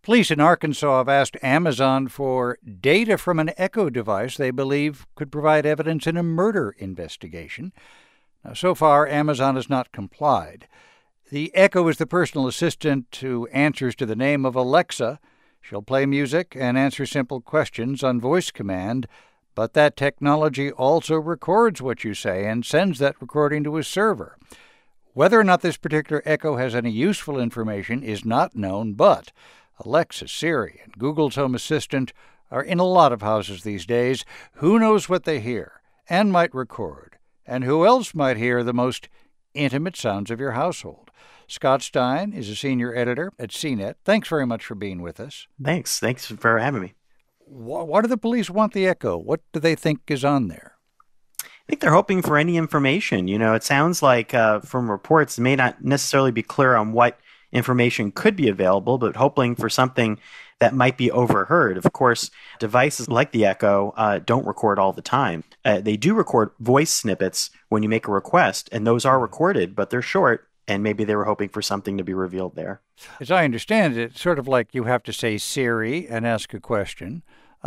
Police in Arkansas have asked Amazon for data from an Echo device they believe could provide evidence in a murder investigation. Now, so far, Amazon has not complied. The Echo is the personal assistant who answers to the name of Alexa. She'll play music and answer simple questions on voice command, but that technology also records what you say and sends that recording to a server. Whether or not this particular Echo has any useful information is not known, but Alexa, Siri, and Google's Home Assistant are in a lot of houses these days. Who knows what they hear and might record, and who else might hear the most intimate sounds of your household? Scott Stein is a senior editor at CNET. Thanks very much for being with us. Thanks for having me. Why do the police want the Echo? What do they think is on there? I think they're hoping for any information. It sounds like from reports, it may not necessarily be clear on what information could be available, but hoping for something that might be overheard. Of course, devices like the Echo don't record all the time. They do record voice snippets when you make a request, and those are recorded, but they're short, and maybe they were hoping for something to be revealed there. As I understand it, it's sort of like you have to say Siri and ask a question.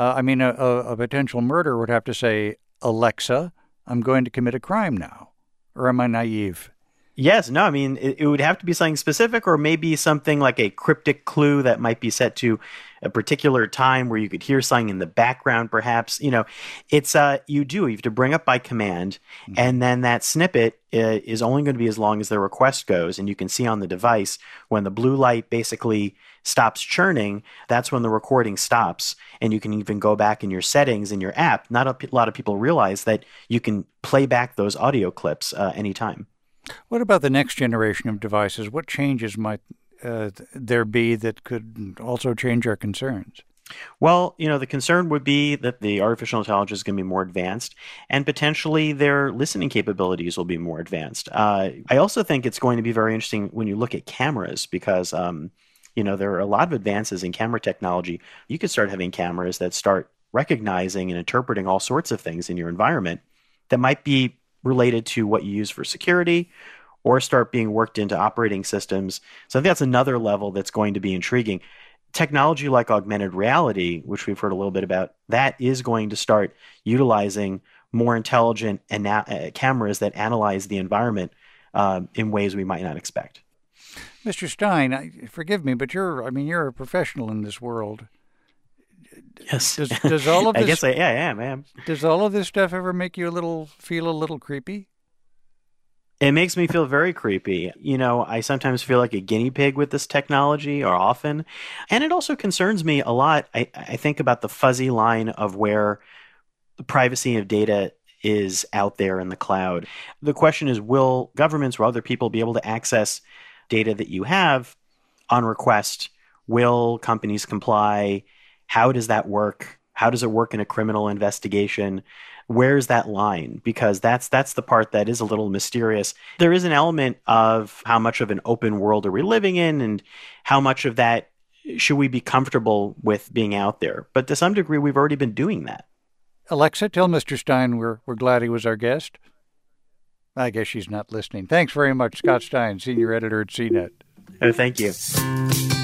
A potential murderer would have to say, Alexa, I'm going to commit a crime now. Or am I naive? Yes, no, it would have to be something specific, or maybe something like a cryptic clue that might be set to a particular time where you could hear something in the background, perhaps. You have to bring up by command, and then that snippet is only going to be as long as the request goes. And you can see on the device when the blue light basically stops churning, that's when the recording stops. And you can even go back in your settings in your app. Not a lot of people realize that you can play back those audio clips anytime. What about the next generation of devices? What changes might there be that could also change our concerns? Well, the concern would be that the artificial intelligence is going to be more advanced, and potentially their listening capabilities will be more advanced. I also think it's going to be very interesting when you look at cameras, because there are a lot of advances in camera technology. You could start having cameras that start recognizing and interpreting all sorts of things in your environment that might be related to what you use for security, or start being worked into operating systems. So I think that's another level that's going to be intriguing. Technology like augmented reality, which we've heard a little bit about, that is going to start utilizing more intelligent cameras that analyze the environment in ways we might not expect. Mr. Stein, forgive me, but you're a professional in this world. Yes. Does all of this? I am. Does all of this stuff ever make you feel a little creepy? It makes me feel very creepy. I sometimes feel like a guinea pig with this technology, or often. And it also concerns me a lot. I think about the fuzzy line of where the privacy of data is out there in the cloud. The question is, will governments or other people be able to access data that you have on request? Will companies comply? How does that work? How does it work in a criminal investigation? Where's that line? Because that's the part that is a little mysterious. There is an element of how much of an open world are we living in, and how much of that should we be comfortable with being out there? But to some degree, we've already been doing that. Alexa, tell Mr. Stein we're glad he was our guest. I guess she's not listening. Thanks very much, Scott Stein, senior editor at CNET. Oh, thank you.